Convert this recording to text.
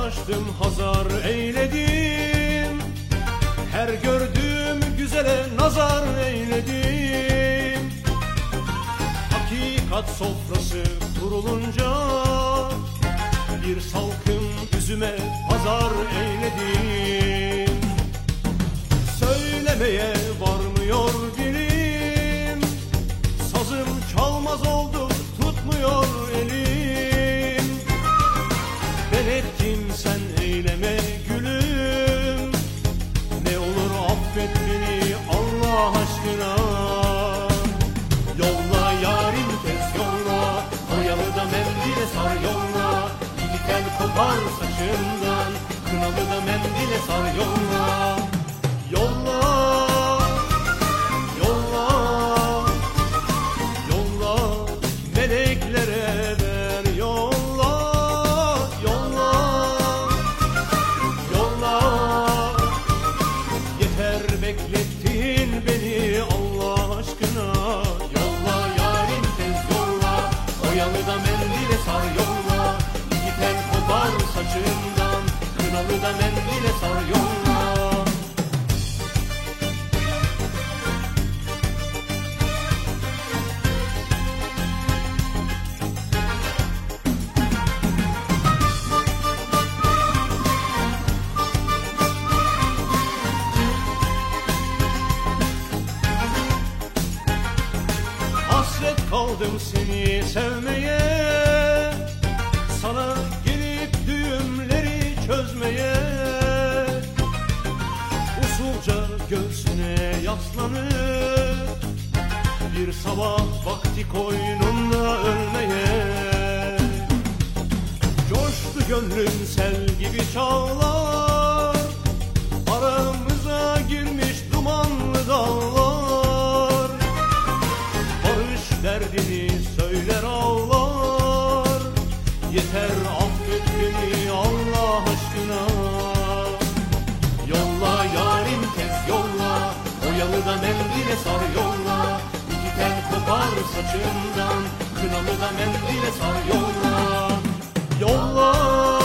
açtım, hazar eyledim. Her gördüğüm güzele nazar eyledim. Hakikat sofrası kurulunca bir salkım üzüme pazar eyledim. Söylemeye varmıyor dilim, sazım çalmaz oldu, tutmuyor elim. Ben ettim, sen eyleme gülüm, ne olur affet beni Allah aşkına. Yolla yarim tez yolla, oyalı da mendile sar yolla. İki tel kopar saçımdan, kınalı da mendile sar yolla. Yolla, yolla, yolla, meleklere ver yolla, yolla, yolla. Yeter beklettin beni Allah aşkına. Yolla yarim tez yolla, oyalı da mendile sar yolla. İki tel kopar saçımdan, kınalı da mendile sar yolla. Hasret kaldım seni sevmeye, sana gelip düğümleri çözmeye. Usulca göğsüne yaslanıp bir sabah vakti koynunda ölmeye. Coştu gönlüm sel gibi çağlar, aramıza girmiş dumanlı dağlar. Barış derdini söyler ağlar, yeter affet beni Allah aşkına. Yolla yarim tez yolla, oyalı da mendile sar yolla. İki tel kopar saçımdan, kınalı da mendile sar yolla. Yolla.